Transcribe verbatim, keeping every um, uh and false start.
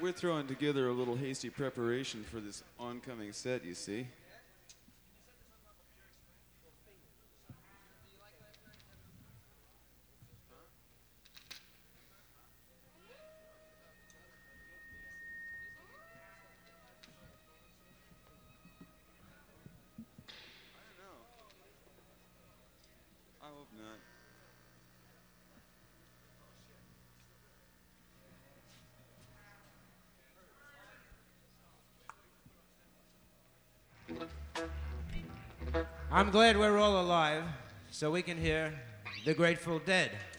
we're throwing together a little hasty preparation for this oncoming set, you see. I hope not. I'm glad we're all alive so we can hear the Grateful Dead.